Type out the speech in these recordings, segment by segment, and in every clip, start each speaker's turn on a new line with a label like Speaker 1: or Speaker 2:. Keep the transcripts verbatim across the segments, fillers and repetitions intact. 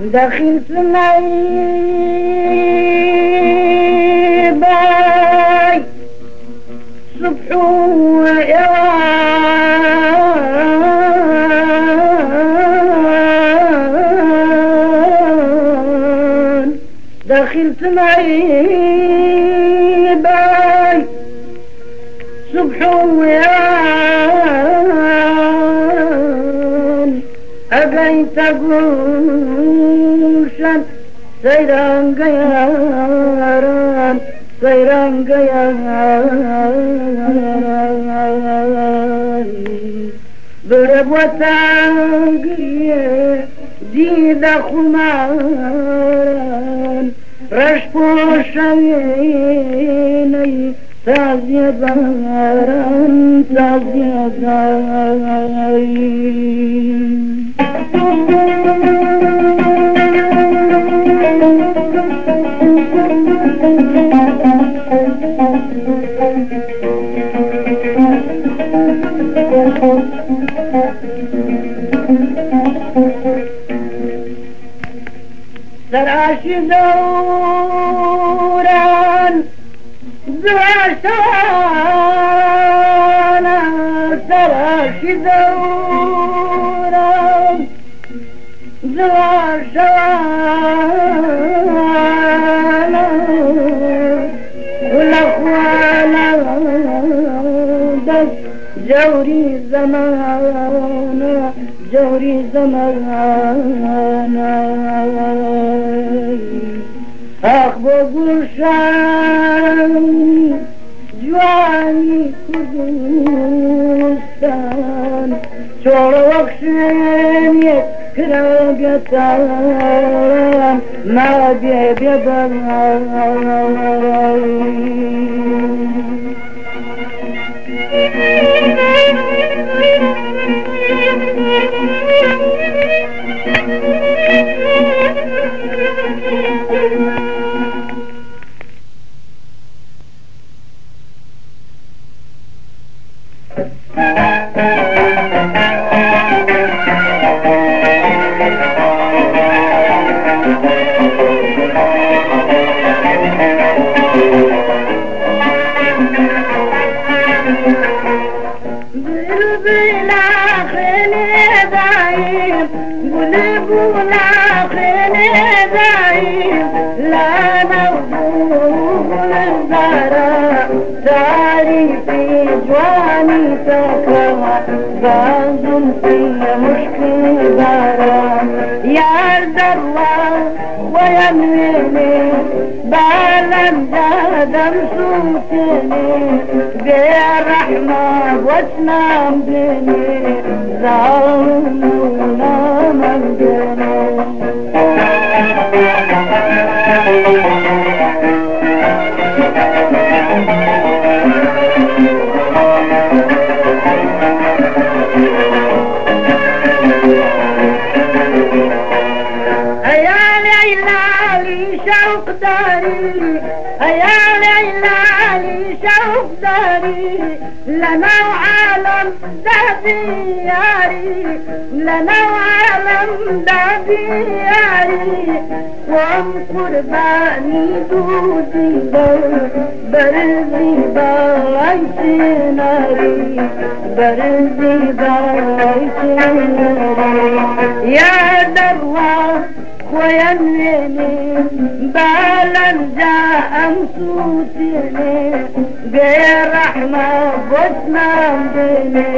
Speaker 1: دخلت معي باي صبح ويان دخلت معي باي صبح ويان أبيت قوشا سيران قياران سيران قياران برب وتاقية ديد خماران رشبو شويني تازي باران تازي باران سراشي دوران زراشانا سراشي دوران زراشانا والأخوانا دس جوري زمانا جوري زمانا أخبر قرشان جواني كردستان شور وخشن يكرب يتان ما بيب يبان بازم في مشكل باران يا الله ويميني بالم دادم صوتني بالرحمة واسلام ديني ظالمونا من ديني شوق داري يا ليلى لي شوق داري لنا وعالم دابياري لنا وعالم دابياري وام قرباني دودي برزي بايتي ناري برزي بايتي ناري يا دروا ويمني بالا جاء مسوتني برحمة واسلام ديني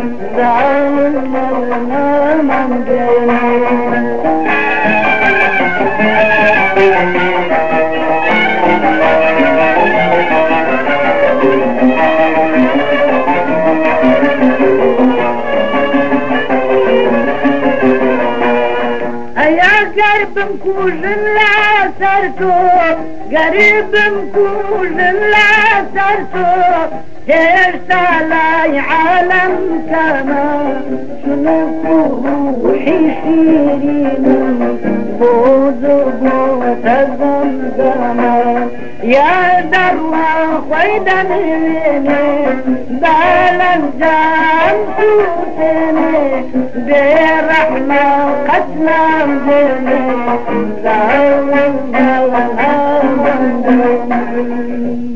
Speaker 1: زعلنا من ديني قريب مكوش لا سرتو قريب مكوش لا سرتو تشتغل عالم كما شنو روحي شيرين بوز بوز الزمزمة يا دروا خويدا مني بالنجام سوسني برحمة قتلام جني زاوي زاوي